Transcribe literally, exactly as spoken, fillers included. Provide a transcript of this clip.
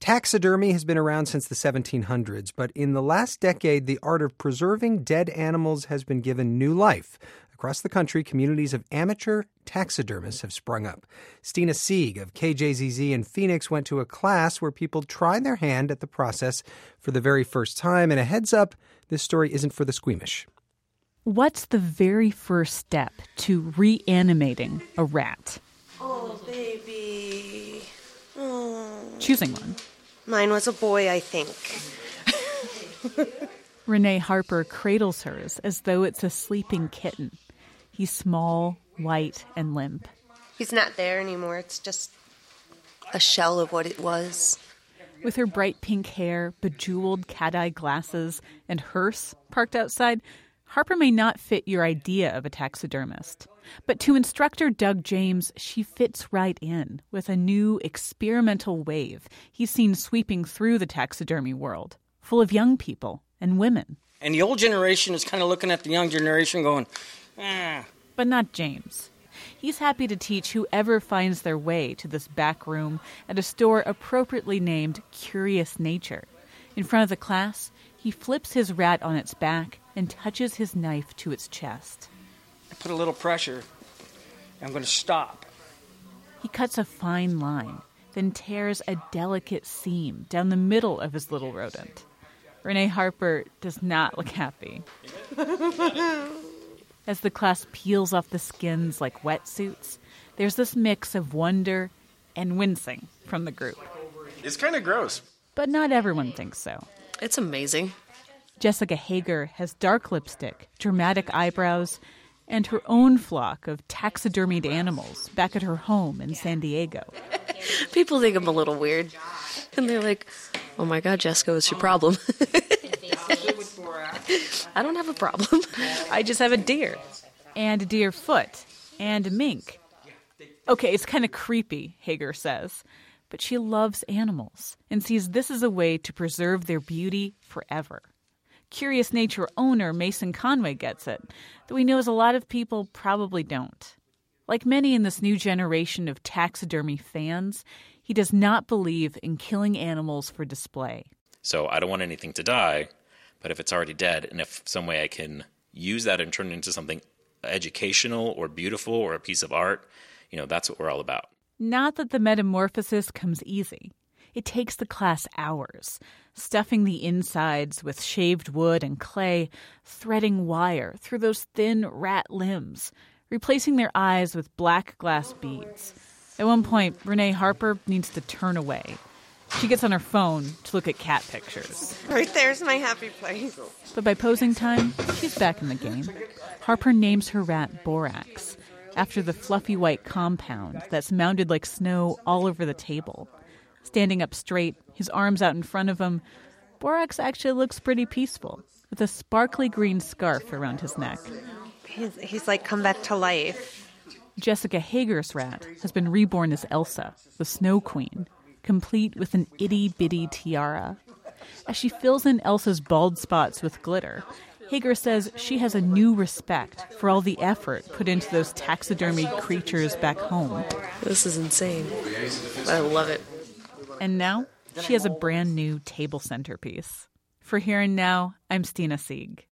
Taxidermy has been around since the seventeen hundreds, but in the last decade, the art of preserving dead animals has been given new life. Across the country, communities of amateur taxidermists have sprung up. Stina Sieg of K J Z Z in Phoenix went to a class where people tried their hand at the process for the very first time. And a heads up, this story isn't for the squeamish. What's the very first step to reanimating a rat? Oh, baby. Oh. Choosing one. Mine was a boy, I think. Renee Harper cradles hers as though it's a sleeping kitten. He's small, white, and limp. He's not there anymore. It's just a shell of what it was. With her bright pink hair, bejeweled cat-eye glasses, and hearse parked outside, Harper may not fit your idea of a taxidermist. But to instructor Doug James, she fits right in with a new experimental wave he's seen sweeping through the taxidermy world, full of young people and women. And the old generation is kind of looking at the young generation going, ah. But not James. He's happy to teach whoever finds their way to this back room at a store appropriately named Curious Nature. In front of the class, he flips his rat on its back and touches his knife to its chest. I put a little pressure. I'm going to stop. He cuts a fine line, then tears a delicate seam down the middle of his little rodent. Renee Harper does not look happy. As the class peels off the skins like wetsuits, there's this mix of wonder and wincing from the group. It's kind of gross. But not everyone thinks so. It's amazing. Jessica Hager has dark lipstick, dramatic eyebrows, and her own flock of taxidermied animals back at her home in San Diego. People think I'm a little weird. And they're like, oh my God, Jessica, what's your problem? I don't have a problem. I just have a deer. And a deer foot. And a mink. Okay, it's kind of creepy, Hager says. But she loves animals and sees this as a way to preserve their beauty forever. Curious Nature owner Mason Conway gets it, though he knows a lot of people probably don't. Like many in this new generation of taxidermy fans, he does not believe in killing animals for display. So I don't want anything to die, but if it's already dead, and if some way I can use that and turn it into something educational or beautiful or a piece of art, you know, that's what we're all about. Not that the metamorphosis comes easy. It takes the class hours, stuffing the insides with shaved wood and clay, threading wire through those thin rat limbs, replacing their eyes with black glass beads. At one point, Renee Harper needs to turn away. She gets on her phone to look at cat pictures. Right there's my happy place. But by posing time, she's back in the game. Harper names her rat Borax, after the fluffy white compound that's mounded like snow all over the table. Standing up straight, his arms out in front of him, Borax actually looks pretty peaceful, with a sparkly green scarf around his neck. He's, he's like come back to life. Jessica Hager's rat has been reborn as Elsa, the Snow Queen, complete with an itty-bitty tiara. As she fills in Elsa's bald spots with glitter, Hager says she has a new respect for all the effort put into those taxidermied creatures back home. This is insane. I love it. And now, she has a brand new table centerpiece. For Here and Now, I'm Stina Sieg.